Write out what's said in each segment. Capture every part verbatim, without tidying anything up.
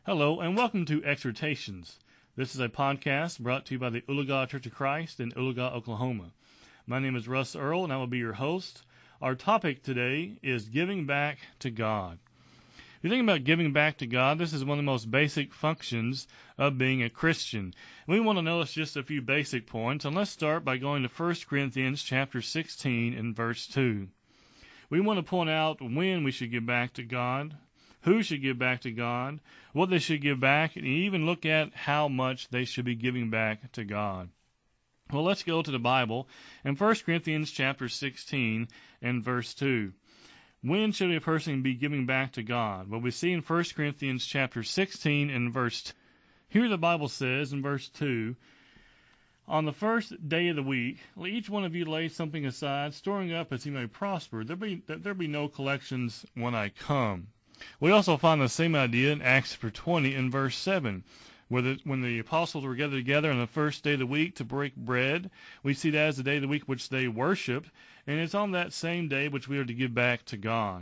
Hello, and welcome to Exhortations. This is a podcast brought to you by the Oologah Church of Christ in Oologah, Oklahoma. My name is Russ Earl, and I will be your host. Our topic today is giving back to God. If you think about giving back to God, this is one of the most basic functions of being a Christian. We want to notice just a few basic points, and let's start by going to First Corinthians chapter sixteen and verse two. We want to point out when we should give back to God, who should give back to God, what they should give back, and even look at how much they should be giving back to God. Well, let's go to the Bible in First Corinthians chapter sixteen and verse two. When should a person be giving back to God? Well, we see in First Corinthians chapter sixteen and verse two. Here the Bible says in verse two, "On the first day of the week, let each one of you lay something aside, storing up as he may prosper. There be there be no collections when I come." We also find the same idea in Acts twenty in verse seven, where the, when the apostles were gathered together on the first day of the week to break bread, we see that as the day of the week which they worshiped, and it's on that same day which we are to give back to God.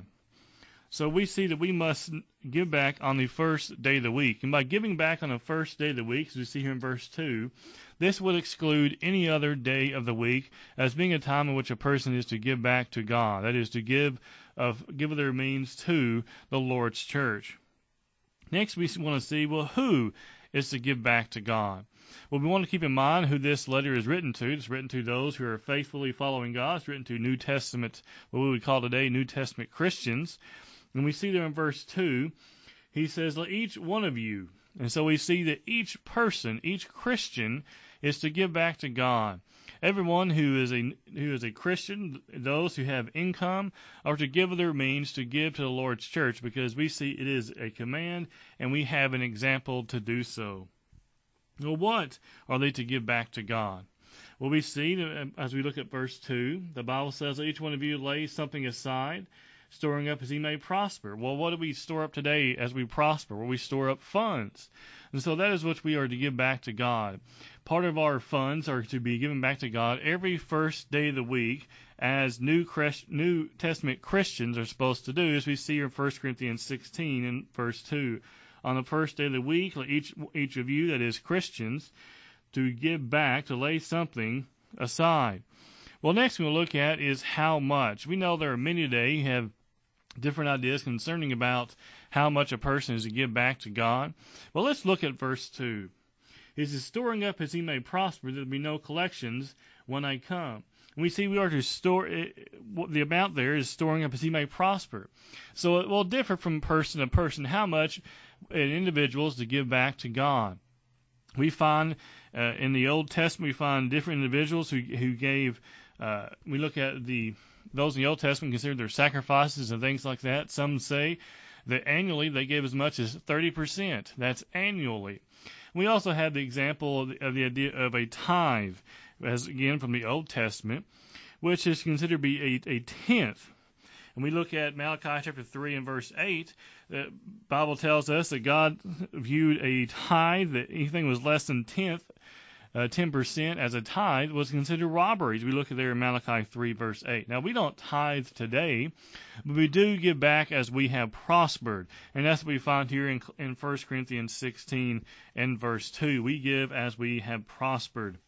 So we see that we must give back on the first day of the week. And by giving back on the first day of the week, as we see here in verse two, this would exclude any other day of the week as being a time in which a person is to give back to God. That is, to give of give of their means to the Lord's church. Next, we want to see, well, who is to give back to God? Well, we want to keep in mind who this letter is written to. It's written to those who are faithfully following God. It's written to New Testament, what we would call today New Testament Christians. And we see there in verse two, he says, let each one of you. And so we see that each person, each Christian, is to give back to God. Everyone who is a who is a Christian, those who have income, are to give of their means to give to the Lord's church, because we see it is a command and we have an example to do so. Well, what are they to give back to God? Well, we see as we look at verse two, the Bible says, each one of you lay something aside, storing up as he may prosper. Well, what do we store up today as we prosper? Well, we store up funds. And so that is what we are to give back to God. Part of our funds are to be given back to God every first day of the week, as New, Christ, New Testament Christians are supposed to do, as we see here in First Corinthians sixteen and verse two. On the first day of the week, let each, each of you, that is Christians, to give back, to lay something aside. Well, next we'll look at is how much. We know there are many today who have different ideas concerning about how much a person is to give back to God. Well, let's look at verse two. He says, storing up as he may prosper, there will be no collections when I come. And we see we are to store, the amount there is storing up as he may prosper. So it will differ from person to person how much an individual is to give back to God. We find uh, in the Old Testament, we find different individuals who, who gave, uh, we look at the those in the Old Testament considered their sacrifices and things like that. Some say that annually they gave as much as thirty percent. That's annually. We also have the example of the, of the idea of a tithe, as again from the Old Testament, which is considered to be a, a tenth. And we look at Malachi chapter three and verse eight. The Bible tells us that God viewed a tithe, that anything was less than tenth, uh, ten percent as a tithe, was considered robbery. We look at there in Malachi three verse eight. Now, we don't tithe today, but we do give back as we have prospered. And that's what we find here in, in First Corinthians sixteen and verse two. We give as we have prospered.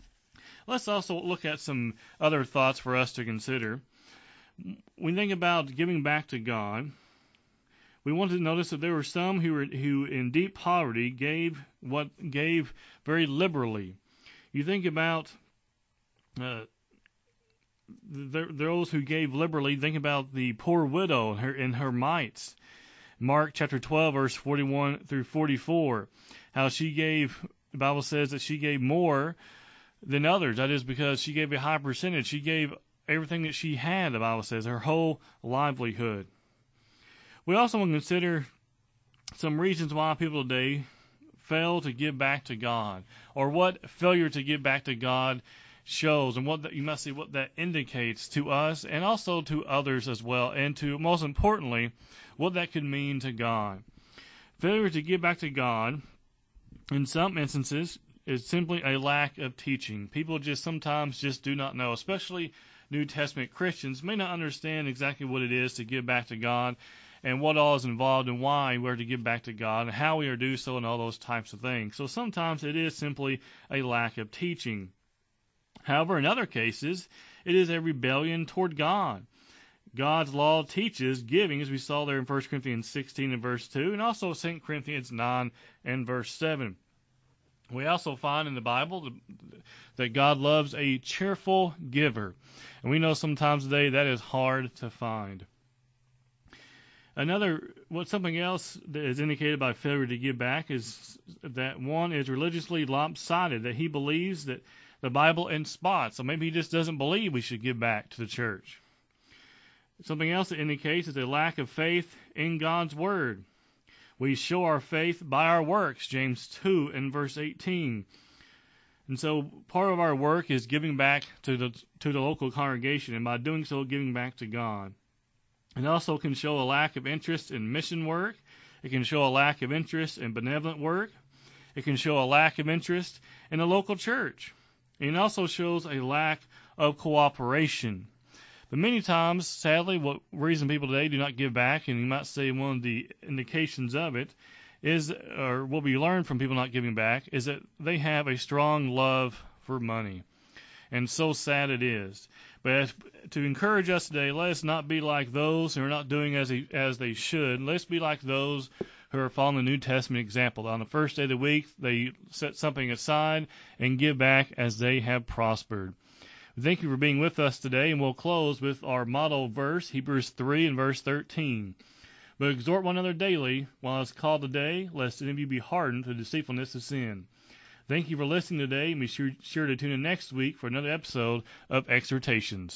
Let's also look at some other thoughts for us to consider. When we think about giving back to God, we want to notice that there were some who were who in deep poverty gave what gave very liberally. You think about uh, the, those who gave liberally. Think about the poor widow and her, and her mites. Mark chapter twelve, verse forty-one through forty-four. How she gave. The Bible says that she gave more than others. That is because she gave a high percentage. She gave everything that she had, the Bible says, her whole livelihood. We also want to consider some reasons why people today fail to give back to God, or what failure to give back to God shows, and what that, you must see what that indicates to us and also to others as well, and to, most importantly, what that could mean to God. Failure to give back to God, in some instances, is simply a lack of teaching. People just sometimes just do not know, especially New Testament Christians may not understand exactly what it is to give back to God, and what all is involved and why we're to give back to God and how we are to do so and all those types of things. So sometimes it is simply a lack of teaching. However, in other cases, it is a rebellion toward God. God's law teaches giving, as we saw there in First Corinthians sixteen and verse two, and also Second Corinthians nine and verse seven. We also find in the Bible that God loves a cheerful giver. And we know sometimes today that is hard to find. Another, what something else that is indicated by failure to give back is that one is religiously lopsided, that he believes that the Bible in spots. So maybe he just doesn't believe we should give back to the church. Something else that indicates is a lack of faith in God's Word. We show our faith by our works, James two and verse eighteen. And so part of our work is giving back to the to the local congregation, and by doing so, giving back to God. It also can show a lack of interest in mission work. It can show a lack of interest in benevolent work. It can show a lack of interest in the local church. And it also shows a lack of cooperation. But many times, sadly, what reason people today do not give back, and you might say one of the indications of it is, or what we learn from people not giving back, is that they have a strong love for money. And so sad it is. But as, to encourage us today, let us not be like those who are not doing as they, as they should. Let's be like those who are following the New Testament example. On the first day of the week, they set something aside and give back as they have prospered. Thank you for being with us today, and we'll close with our model verse, Hebrews three and verse thirteen. But exhort one another daily, while it's called today, lest any of you be hardened to the deceitfulness of sin. Thank you for listening today, and be sure, sure to tune in next week for another episode of Exhortations.